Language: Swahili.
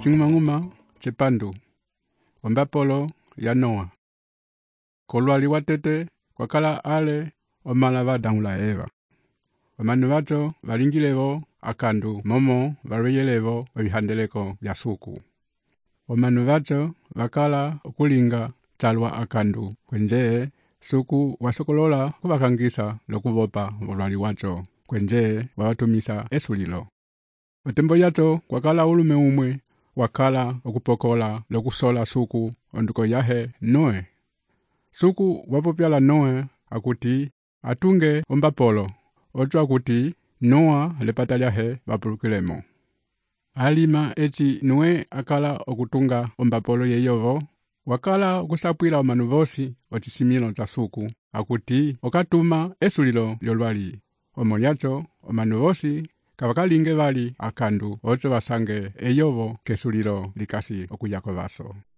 ching'umang'uma chipandu ombapolo ya Noa. Kolwali watete kwakala ale omala badangula Eva. Omanu bato balingilevo akandu momo balweyelevo ebihandeleko bya suku. Omanu bato bakala okulinga talwa akandu kwenje suku wasokolola kubakangisa lokubopa olwali wato kwenje wabatumisa esulilo. Otembo yato kwakala ulume umwe wakala okupokola lokusola suku onduko yahe Noe. Suku wapopyala Noe akuti atunge ombapolo otu akuti Noa lepata lyahe bapulukilemo. Alima echi Noe akala okutunga ombapolo yeyovo wakala okusapwila omanu bosi ochisimilo cha suku akuti okatuma esulilo lyolwali. Omolyacho omanu bosi kabakalinge bali akandu ocho basange eyovo kesulilo likasi okuyako baso.